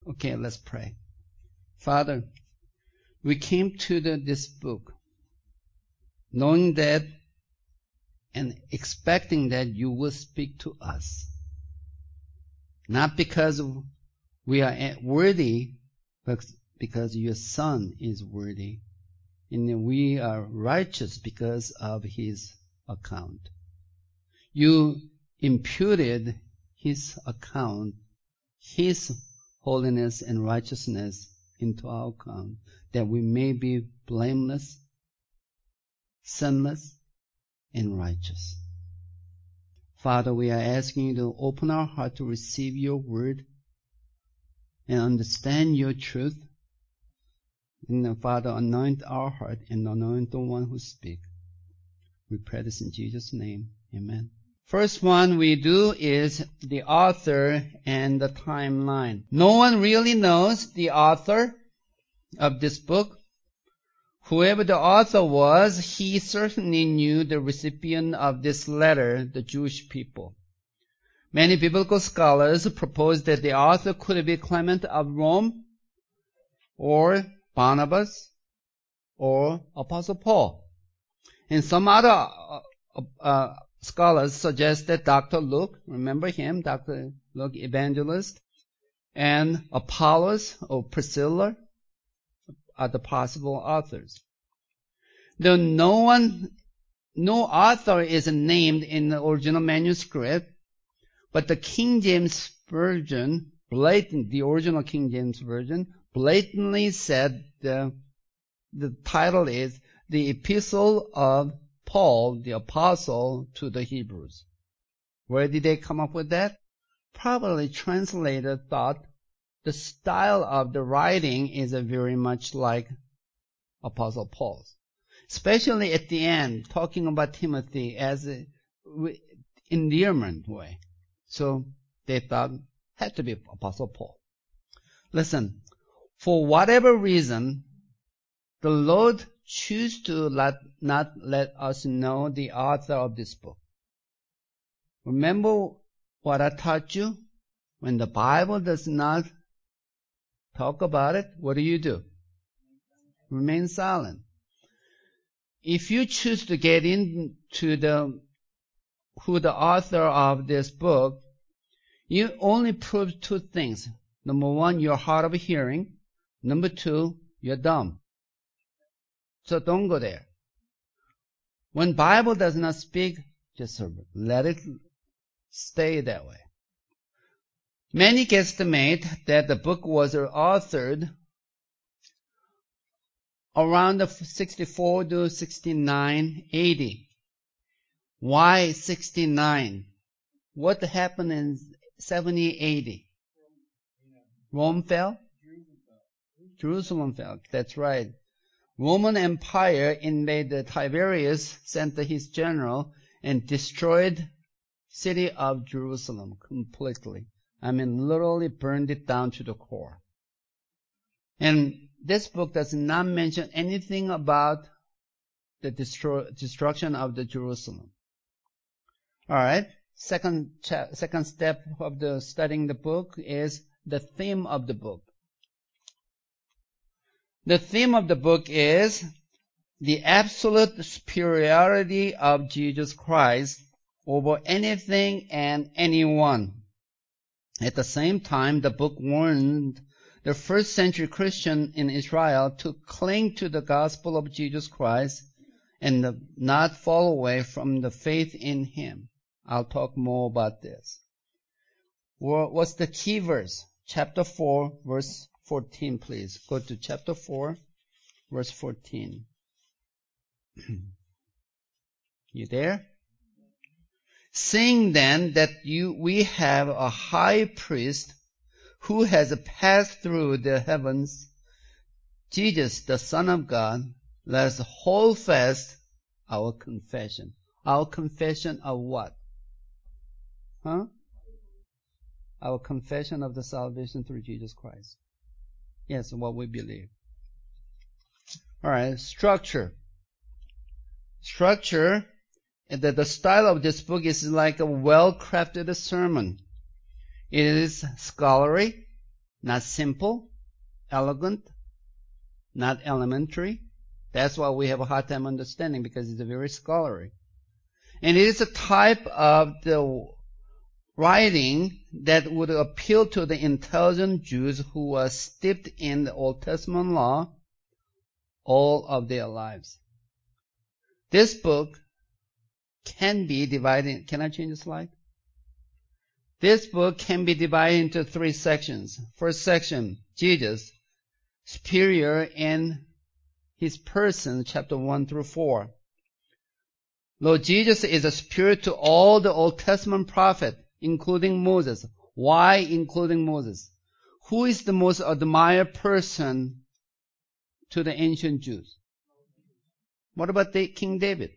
Okay, let's pray. Father, we came to this book knowing that and expecting that you will speak to us. Not because we are worthy, but because your Son is worthy. And we are righteous because of his account. You imputed his account, his holiness and righteousness into our account, that we may be blameless, sinless, and righteous. Father, we are asking you to open our heart to receive your word and understand your truth. And Father, anoint our heart and anoint the one who speaks. We pray this in Jesus' name. Amen. First one we do is the author and the timeline. No one really knows the author of this book. Whoever the author was, he certainly knew the recipient of this letter, the Jewish people. Many biblical scholars propose that the author could be Clement of Rome, or Barnabas, or Apostle Paul. And some other scholars suggest that Dr. Luke, remember him, Dr. Luke, evangelist, and Apollos or Priscilla are the possible authors. Though no author is named in the original manuscript, but the King James Version, the original King James Version, blatantly said the title is The Epistle of Paul, the Apostle, to the Hebrews. Where did they come up with that? Probably translator thought the style of the writing is very much like Apostle Paul's. Especially at the end, talking about Timothy as an endearment way. So they thought it had to be Apostle Paul. Listen, for whatever reason, the Lord choose to not let us know the author of this book. Remember what I taught you? When the Bible does not talk about it, what do? Remain silent. If you choose to get into who the author of this book, you only prove two things. Number one, you're hard of hearing. Number two, you're dumb. So don't go there. When Bible does not speak, just let it stay that way. Many guesstimate that the book was authored around 64 to 69 AD. Why 69? What happened in 70 AD? Rome fell? Jerusalem fell. That's right. Roman Empire invaded. Tiberius sent his general and destroyed city of Jerusalem completely. I mean, literally burned it down to the core. And this book does not mention anything about the destruction of the Jerusalem. All right. Second step of the studying the book is the theme of the book. The theme of the book is the absolute superiority of Jesus Christ over anything and anyone. At the same time, the book warned the first century Christian in Israel to cling to the gospel of Jesus Christ and not fall away from the faith in Him. I'll talk more about this. What's the key verse? Chapter 4, verse 14, please. Go to chapter 4, verse 14. You there? Seeing then that we have a high priest who has passed through the heavens, Jesus, the Son of God, let us hold fast our confession. Our confession of what? Our confession of the salvation through Jesus Christ. Yes, what we believe. Alright, structure. The style of this book is like a well-crafted sermon. It is scholarly, not simple, elegant, not elementary. That's why we have a hard time understanding, because it's a very scholarly. And it is a type of the writing that would appeal to the intelligent Jews who were steeped in the Old Testament law all of their lives. This book can be divided. Can I change the slide? This book can be divided into 3 sections. First section, Jesus, superior in his person, chapter 1 through 4. Lord Jesus is a superior to all the Old Testament prophets, including Moses. Why including Moses? Who is the most admired person to the ancient Jews? What about King David?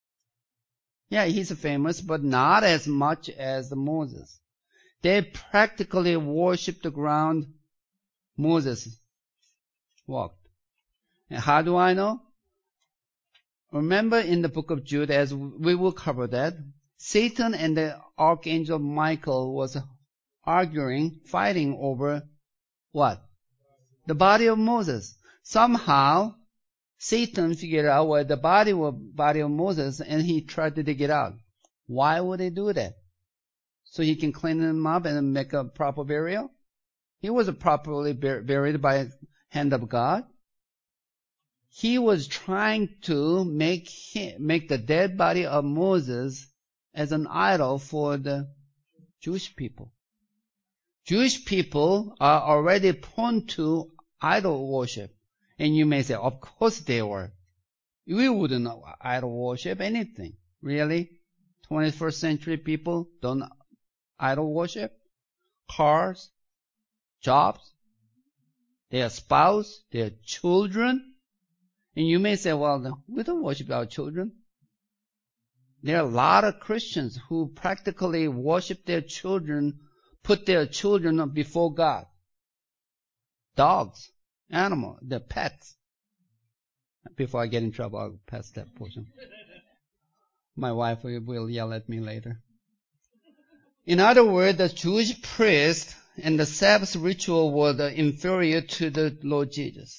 Yeah, he's famous, but not as much as Moses. They practically worshiped the ground Moses walked. And how do I know? Remember in the book of Jude, as we will cover that, Satan and the archangel Michael was arguing, fighting over what? The body of Moses. Somehow, Satan figured out where the body of Moses, and he tried to dig it out. Why would he do that? So he can clean him up and make a proper burial? He was properly buried by the hand of God. He was trying to make the dead body of Moses as an idol for the Jewish people. Jewish people are already prone to idol worship. And you may say, of course they were. We wouldn't idol worship anything. Really? 21st century people don't idol worship? Cars, jobs, their spouse, their children. And you may say, well, we don't worship our children. There are a lot of Christians who practically worship their children, put their children before God. Dogs, animals, their pets. Before I get in trouble, I'll pass that portion. My wife will yell at me later. In other words, the Jewish priest and the Sabbath ritual were inferior to the Lord Jesus.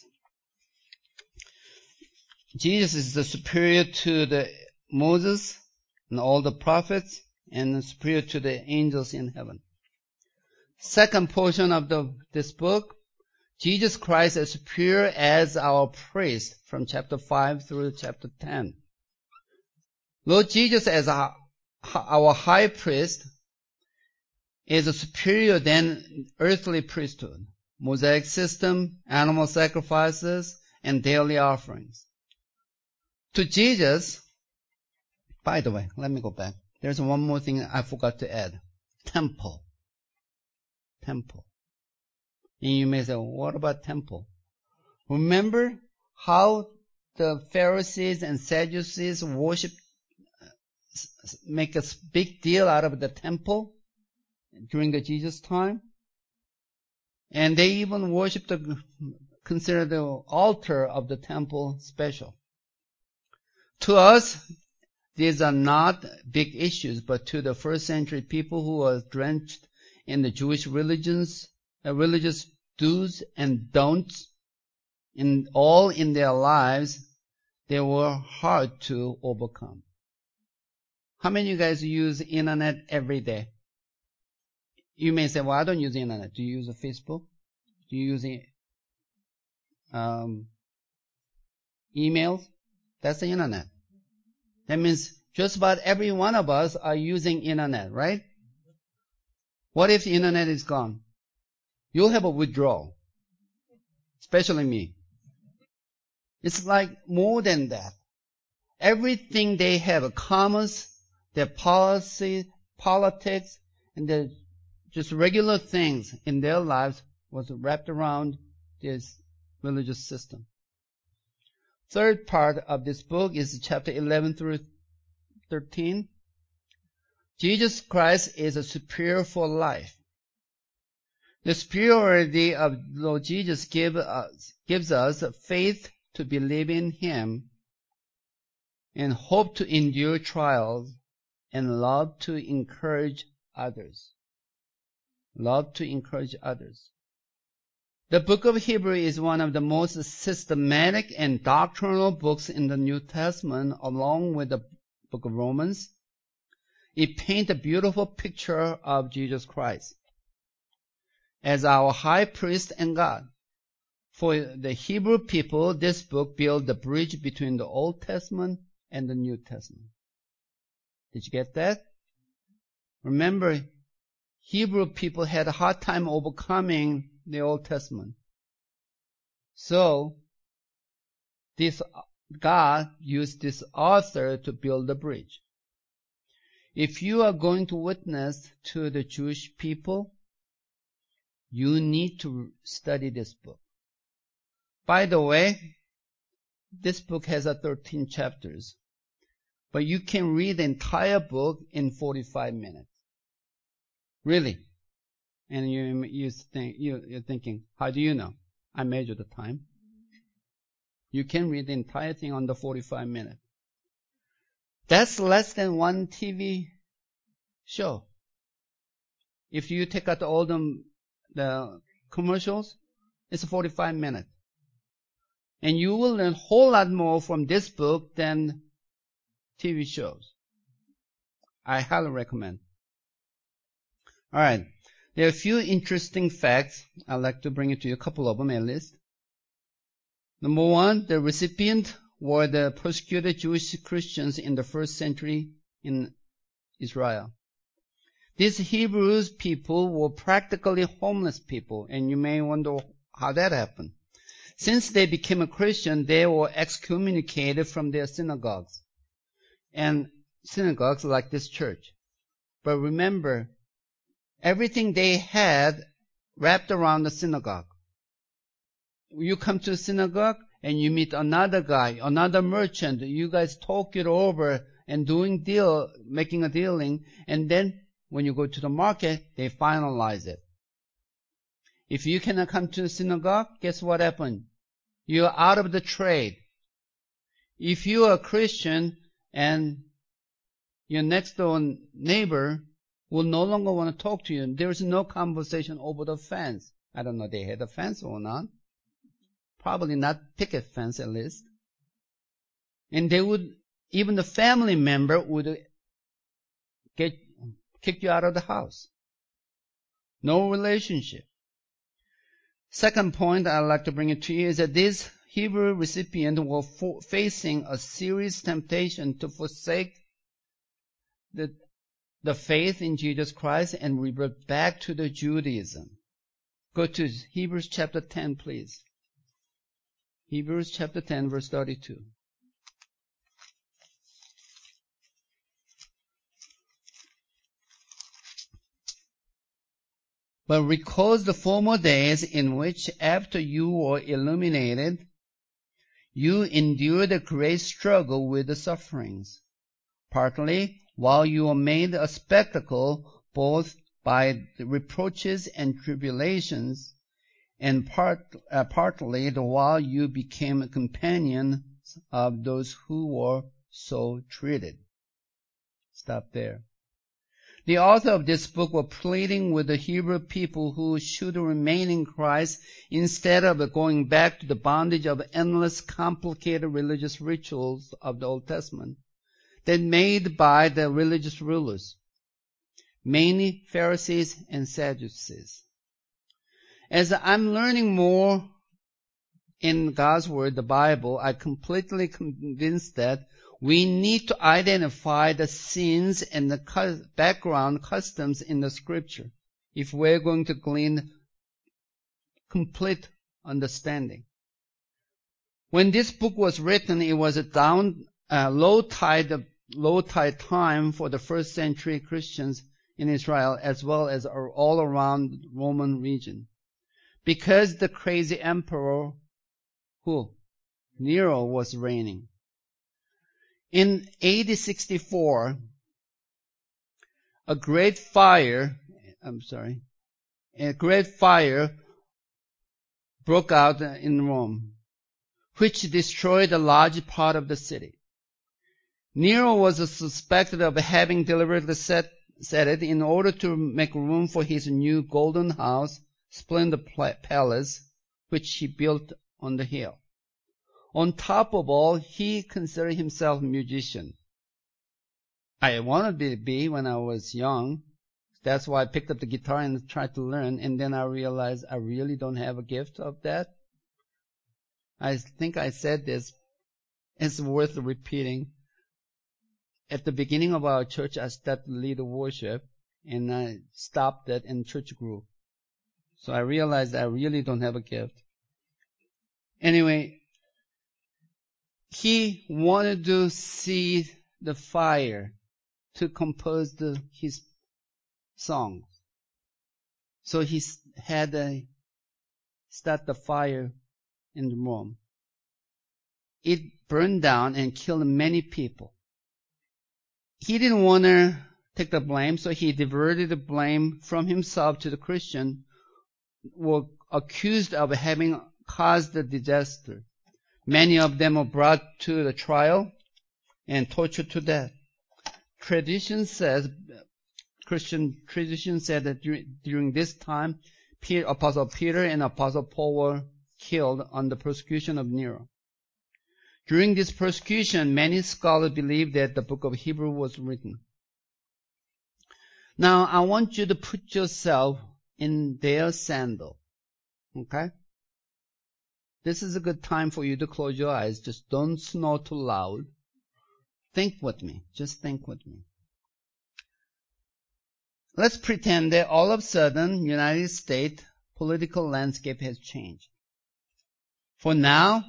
Jesus is the superior to the Moses and all the prophets, and superior to the angels in heaven. Second portion of this book, Jesus Christ is superior as our priest, from chapter 5 through chapter 10. Lord Jesus as our high priest is superior than earthly priesthood, Mosaic system, animal sacrifices, and daily offerings. To Jesus, by the way, let me go back. There's one more thing I forgot to add. Temple. Temple. And you may say, well, what about temple? Remember how the Pharisees and Sadducees make a big deal out of the temple during the Jesus time? And they even consider the altar of the temple special. To us, these are not big issues, but to the first century people who were drenched in the Jewish religious do's and don'ts, all in their lives, they were hard to overcome. How many of you guys use internet every day? You may say, well, I don't use internet. Do you use Facebook? Do you use emails? That's the internet. That means just about every one of us are using internet, right? What if the internet is gone? You'll have a withdrawal. Especially me. It's like more than that. Everything they have, commerce, their policy, politics, and their just regular things in their lives was wrapped around this religious system. Third part of this book is chapter 11 through 13. Jesus Christ is a superior for life. The superiority of Lord Jesus gives us faith to believe in Him, and hope to endure trials, and love to encourage others. Love to encourage others. The book of Hebrew is one of the most systematic and doctrinal books in the New Testament, along with the book of Romans. It paints a beautiful picture of Jesus Christ as our high priest and God. For the Hebrew people, this book built the bridge between the Old Testament and the New Testament. Did you get that? Remember, Hebrew people had a hard time overcoming the Old Testament. So, this God used this author to build the bridge. If you are going to witness to the Jewish people, you need to study this book. By the way, this book has 13 chapters, but you can read the entire book in 45 minutes. Really. And you're thinking, how do you know? I measure the time. You can read the entire thing under 45 minutes. That's less than one TV show. If you take out all the commercials, it's 45 minutes. And you will learn a whole lot more from this book than TV shows. I highly recommend. All right. There are a few interesting facts. I'd like to bring it to you, a couple of them at least. Number one, the recipient were the persecuted Jewish Christians in the first century in Israel. These Hebrews people were practically homeless people, and you may wonder how that happened. Since they became a Christian, they were excommunicated from their synagogues. And synagogues like this church. But remember, everything they had wrapped around the synagogue. You come to the synagogue and you meet another guy, another merchant. You guys talk it over and making a dealing. And then when you go to the market, they finalize it. If you cannot come to the synagogue, guess what happened? You're out of the trade. If you are a Christian and your next door neighbor will no longer want to talk to you, there is no conversation over the fence. I don't know if they had a fence or not. Probably not picket fence at least. And even the family member would kick you out of the house. No relationship. Second point I'd like to bring it to you is that these Hebrew recipients were facing a serious temptation to forsake the faith in Jesus Christ and revert back to the Judaism. Go to Hebrews chapter 10, please. Hebrews chapter 10, verse 32. But recall the former days in which, after you were illuminated, you endured a great struggle with the sufferings, partly while you were made a spectacle both by the reproaches and tribulations, and partly the while you became companions of those who were so treated. Stop there. The author of this book was pleading with the Hebrew people who should remain in Christ instead of going back to the bondage of endless complicated religious rituals of the Old Testament that made by the religious rulers, mainly Pharisees and Sadducees. As I'm learning more in God's Word, the Bible, I'm completely convinced that we need to identify the sins and the background customs in the Scripture if we're going to glean complete understanding. When this book was written, it was a low tide time for the first century Christians in Israel as well as all around the Roman region. Because the crazy emperor, Nero, was reigning. In AD 64, a great fire broke out in Rome, which destroyed a large part of the city. Nero was suspected of having deliberately set it in order to make room for his new golden house, splendid palace, which he built on the hill. On top of all, he considered himself a musician. I wanted to be when I was young. That's why I picked up the guitar and tried to learn, and then I realized I really don't have a gift of that. I think I said this. It's worth repeating. At the beginning of our church, I started to lead worship, and I stopped that, and church grew. So I realized I really don't have a gift. Anyway, he wanted to see the fire to compose his songs. So he had to start the fire in the room. It burned down and killed many people. He didn't want to take the blame, so he diverted the blame from himself to the Christian who were accused of having caused the disaster. Many of them were brought to the trial and tortured to death. Christian tradition said that during this time, Apostle Peter and Apostle Paul were killed on the persecution of Nero. During this persecution, many scholars believe that the book of Hebrew was written. Now, I want you to put yourself in their sandal. Okay? This is a good time for you to close your eyes. Just don't snore too loud. Think with me. Just think with me. Let's pretend that all of a sudden, United States political landscape has changed. For now,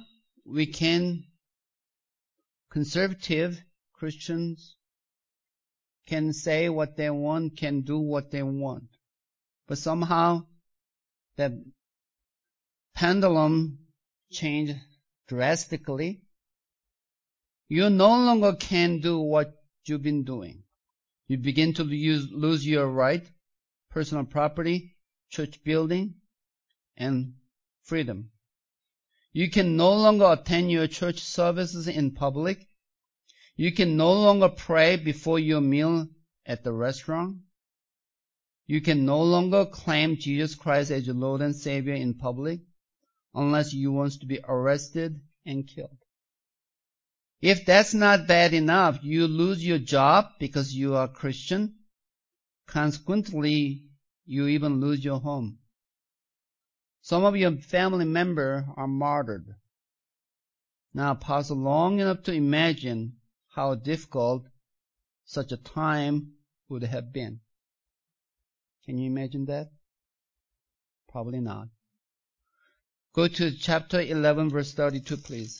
conservative Christians can say what they want, can do what they want. But somehow, the pendulum changed drastically. You no longer can do what you've been doing. You begin to lose your right, personal property, church building, and freedom. You can no longer attend your church services in public. You can no longer pray before your meal at the restaurant. You can no longer claim Jesus Christ as your Lord and Savior in public unless you want to be arrested and killed. If that's not bad enough, you lose your job because you are Christian. Consequently, you even lose your home. Some of your family members are martyred. Now, pause long enough to imagine how difficult such a time would have been. Can you imagine that? Probably not. Go to chapter 11, verse 32, please.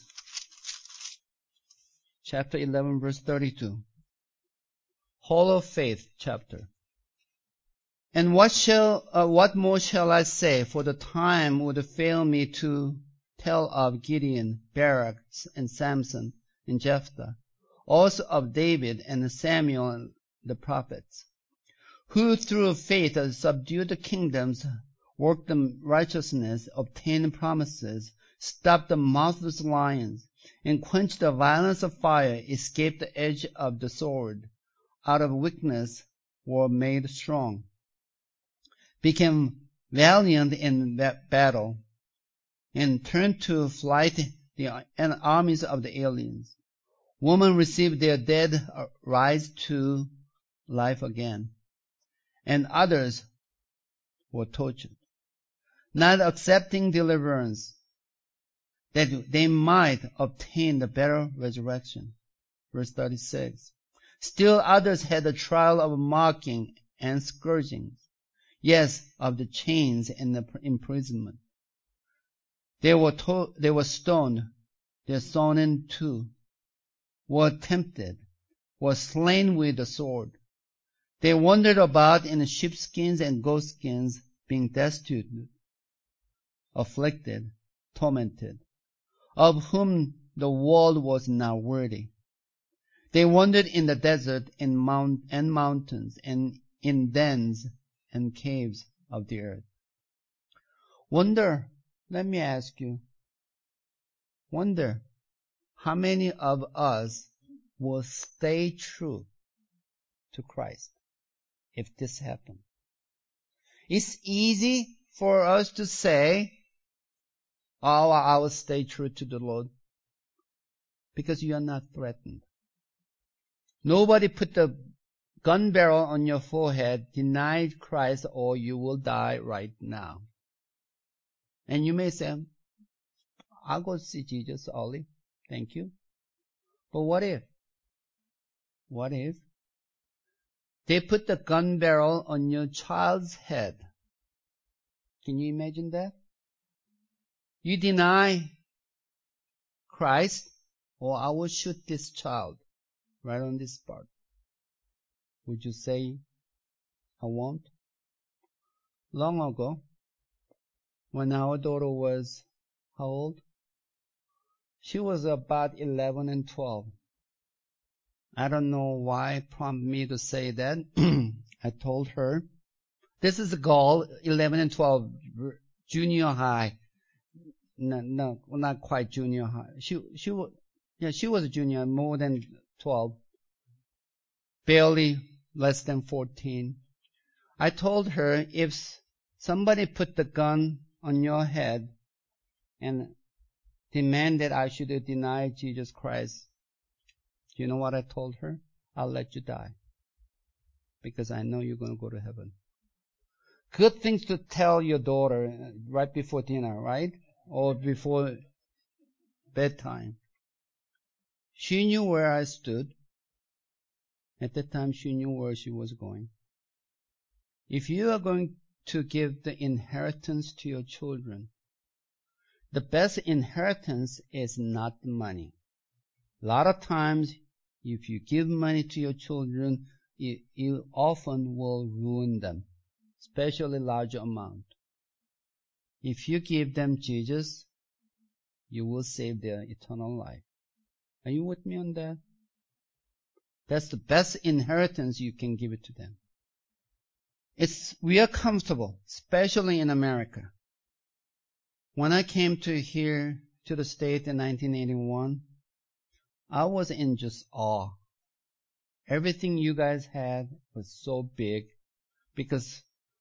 Chapter 11, verse 32. Hall of Faith chapter. And what more shall I say? For the time would fail me to tell of Gideon, Barak, and Samson, and Jephthah, also of David and Samuel and the prophets, who through faith subdued the kingdoms, worked the righteousness, obtained promises, stopped the mouthless lions, and quenched the violence of fire, escaped the edge of the sword, out of weakness were made strong, became valiant in battle, and turned to flight the armies of the aliens. Women received their dead rise to life again, and others were tortured, not accepting deliverance, that they might obtain the better resurrection. Verse 36. Still others had the trial of mocking and scourgings, yes, of the chains and the imprisonment. They were stoned, they were sawn in two, were tempted, were slain with the sword. They wandered about in sheepskins and goatskins, being destitute, afflicted, tormented, of whom the world was not worthy. They wandered in the desert and mountains, and in dens and caves of the earth. Let me ask you, wonder how many of us will stay true to Christ if this happened? It's easy for us to say, Oh, I will stay true to the Lord. Because you are not threatened. Nobody put the gun barrel on your forehead, deny Christ, or you will die right now. And you may say, I'll go see Jesus early. Thank you. But what if? What if they put the gun barrel on your child's head? Can you imagine that? You deny Christ, or I will shoot this child right on this spot. Would you say, I won't? Long ago, when our daughter was, how old? She was about 11 and 12. I don't know why prompted me to say that. I told her, this is the goal, 11 and 12, junior high. No, not quite junior high. She was a junior, more than 12. Barely less than 14. I told her, if somebody put the gun on your head and demanded I should deny Jesus Christ, do you know what I told her? I'll let you die. Because I know you're going to go to heaven. Good things to tell your daughter right before dinner, right? Or before bedtime. She knew where I stood. At that time, she knew where she was going. If you are going to give the inheritance to your children, the best inheritance is not the money. A lot of times, if you give money to your children, you often will ruin them, especially large amount. If you give them Jesus, you will save their eternal life. Are you with me on that? That's the best inheritance you can give it to them. We are comfortable, especially in America. When I came to here, to the state in 1981, I was in just awe. Everything you guys had was so big because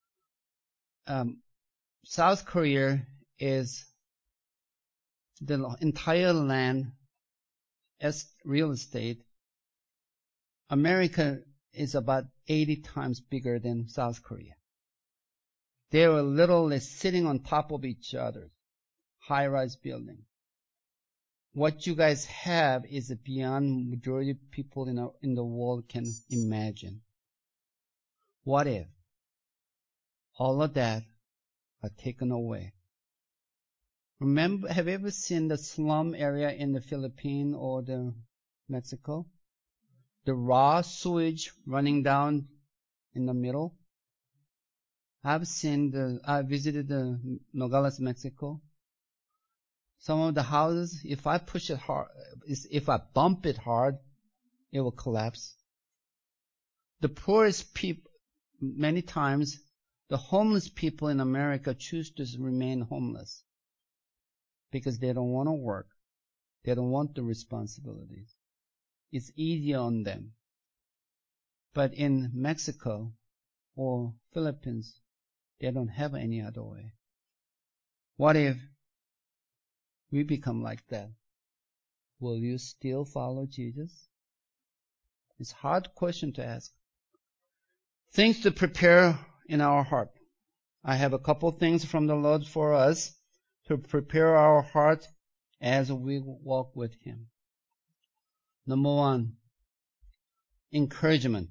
South Korea is the entire land as real estate. America is about 80 times bigger than South Korea. They were literally sitting on top of each other, high-rise building. What you guys have is beyond majority of people in the world can imagine. What if all of that are taken away? Remember, have you ever seen the slum area in the Philippines or the Mexico? The raw sewage running down in the middle. I visited the Nogales, Mexico. Some of the houses, if I push it hard, if I bump it hard, it will collapse. The poorest people, many times, the homeless people in America choose to remain homeless because they don't want to work. They don't want the responsibilities. It's easier on them. But in Mexico or Philippines, they don't have any other way. What if we become like that? Will you still follow Jesus? It's a hard question to ask. Things to prepare in our heart. I have a couple things from the Lord for us to prepare our heart as we walk with Him. Number one, encouragement.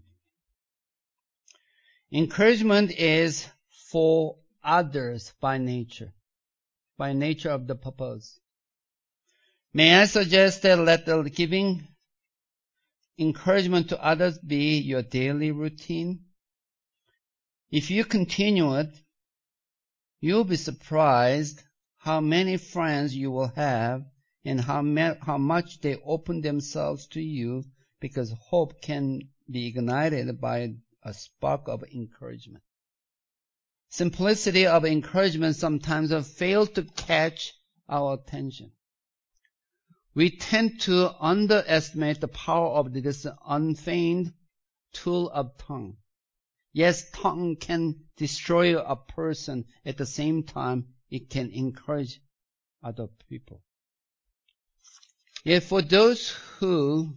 Encouragement is for others by nature of the purpose. May I suggest that let the giving encouragement to others be your daily routine? If you continue it, you'll be surprised how many friends you will have and how much they open themselves to you, because hope can be ignited by a spark of encouragement. Simplicity of encouragement sometimes fails to catch our attention. We tend to underestimate the power of this unfeigned tool of tongue. Yes, tongue can destroy a person. At the same time, it can encourage other people. Yet for those who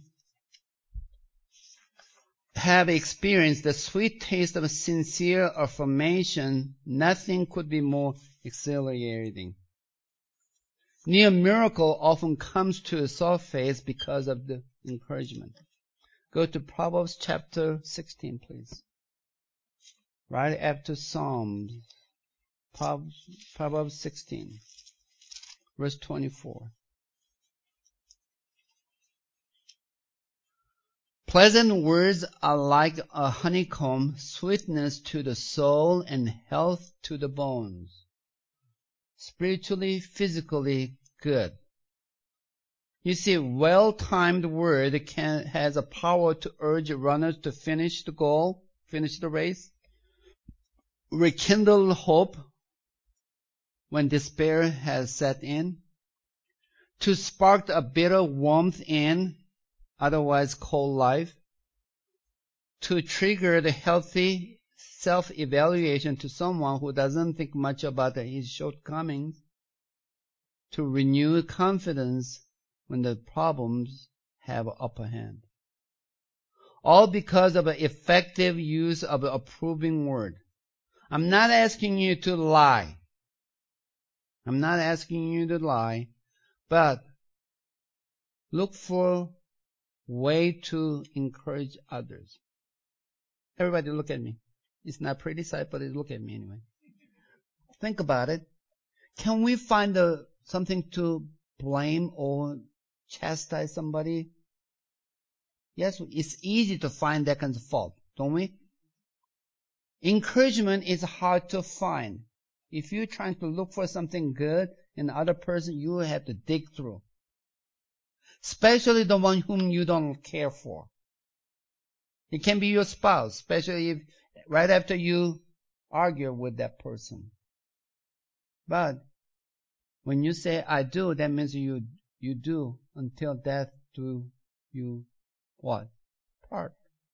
have experienced the sweet taste of sincere affirmation, nothing could be more exhilarating. Near miracle often comes to the surface because of the encouragement. Go to Proverbs chapter 16, please. Right after Psalms. Proverbs 16, verse 24. Pleasant words are like a honeycomb, sweetness to the soul and health to the bones. Spiritually, physically good. You see, well-timed word has a power to urge runners to finish the goal, finish the race, rekindle hope when despair has set in, to spark a bitter warmth in otherwise cold life, to trigger the healthy self-evaluation to someone who doesn't think much about his shortcomings, to renew confidence when the problems have upper hand. All because of an effective use of an approving word. I'm not asking you to lie. I'm not asking you to lie, but look for way to encourage others. Everybody look at me. It's not pretty sight, but look at me anyway. Think about it. Can we find something to blame or chastise somebody? Yes, it's easy to find that kind of fault, don't we? Encouragement is hard to find. If you're trying to look for something good in the other person, you have to dig through. Especially the one whom you don't care for. It can be your spouse, especially if right after you argue with that person. But when you say I do, that means you do until death do you what? Part.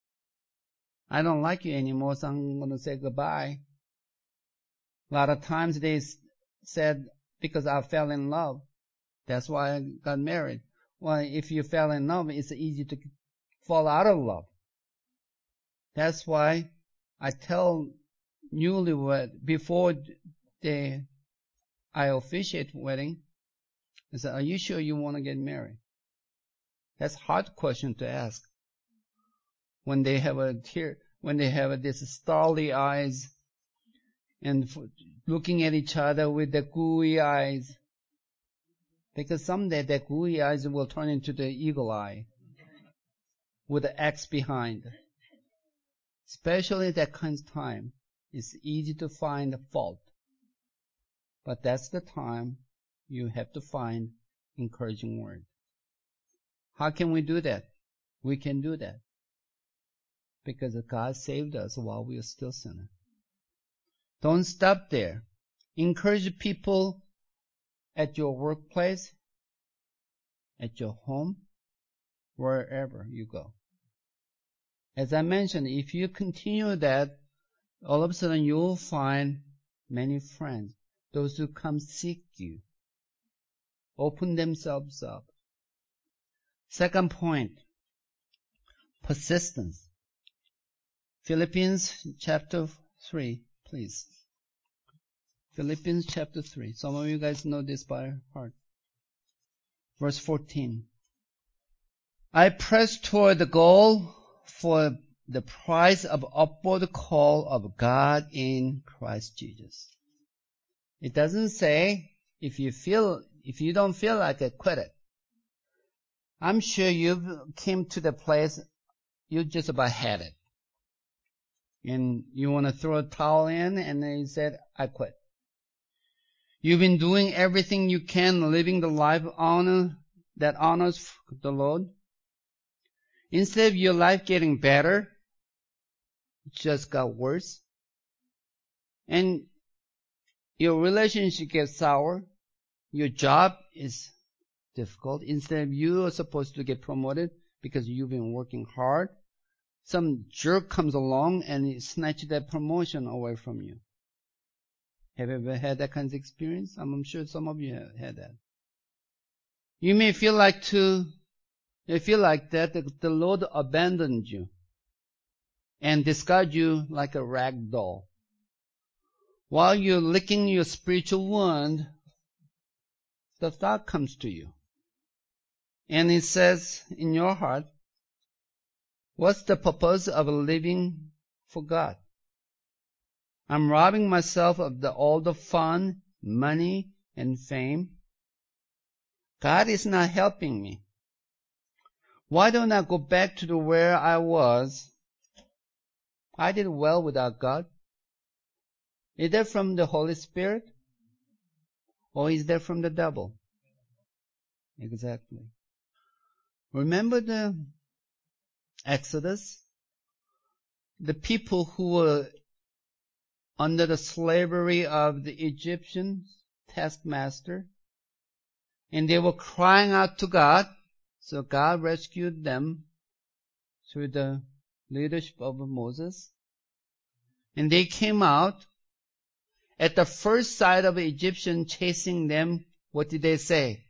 I don't like you anymore, so I'm going to say goodbye. A lot of times they said, because I fell in love, that's why I got married. Well, if you fell in love, it's easy to fall out of love. That's why I tell newlywed before I officiate wedding, I say, are you sure you want to get married? That's a hard question to ask. When they have this starry eyes and looking at each other with the gooey eyes, because someday that gooey eyes will turn into the eagle eye with the X behind. Especially that kind of time, it's easy to find a fault. But that's the time you have to find encouraging word. How can we do that? We can do that because God saved us while we are still sinners. Don't stop there. Encourage people at your workplace, at your home, wherever you go. As I mentioned, if you continue that, all of a sudden you'll find many friends, those who come seek you, open themselves up. Second point, persistence. Philippians chapter 3, please. Philippians chapter 3. Some of you guys know this by heart. Verse 14. I press toward the goal for the prize of upward call of God in Christ Jesus. It doesn't say if you don't feel like it, quit it. I'm sure you came to the place you just about had it. And you want to throw a towel in and then you said, I quit. You've been doing everything you can, living the life that honors the Lord. Instead of your life getting better, it just got worse. And your relationship gets sour. Your job is difficult. Instead of you are supposed to get promoted because you've been working hard, some jerk comes along and snatches that promotion away from you. Have you ever had that kind of experience? I'm sure some of you have had that. You may feel like that the Lord abandoned you and discard you like a rag doll. While you're licking your spiritual wound, the thought comes to you. And it says in your heart, what's the purpose of living for God? I'm robbing myself of all the fun, money, and fame. God is not helping me. Why don't I go back to where I was? I did well without God. Is that from the Holy Spirit? Or is that from the devil? Exactly. Remember the Exodus? The people who were under the slavery of the Egyptian taskmaster, and they were crying out to God, so God rescued them through the leadership of Moses. And they came out. At the first sight of an Egyptian chasing them, what did they say?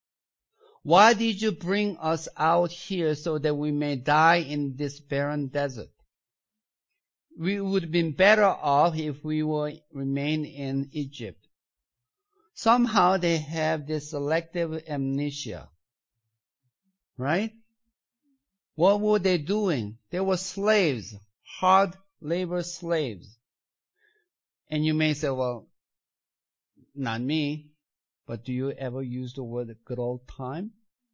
Why did you bring us out here so that we may die in this barren desert? We would have been better off if we were remained in Egypt. Somehow they have this selective amnesia. Right? What were they doing? They were slaves, hard labor slaves. And you may say, well, not me, but do you ever use the word good old time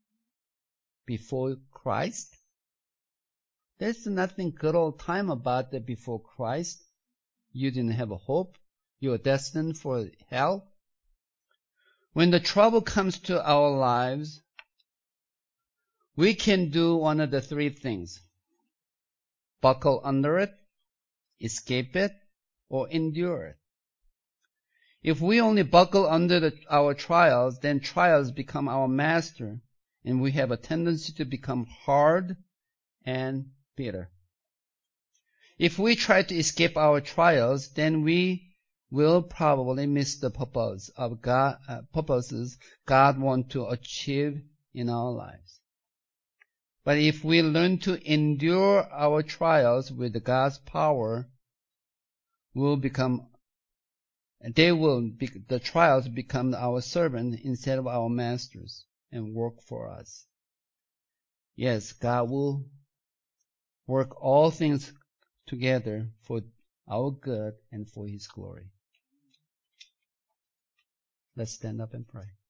before Christ? There's nothing good old time about that before Christ. You didn't have a hope. You were destined for hell. When the trouble comes to our lives, we can do one of the three things. Buckle under it, escape it, or endure it. If we only buckle under our trials, then trials become our master, and we have a tendency to become hard and bitter. If we try to escape our trials, then we will probably miss the purposes God wants to achieve in our lives. But if we learn to endure our trials with God's power, the trials become our servant instead of our masters and work for us. Yes, God will work all things together for our good and for His glory. Let's stand up and pray.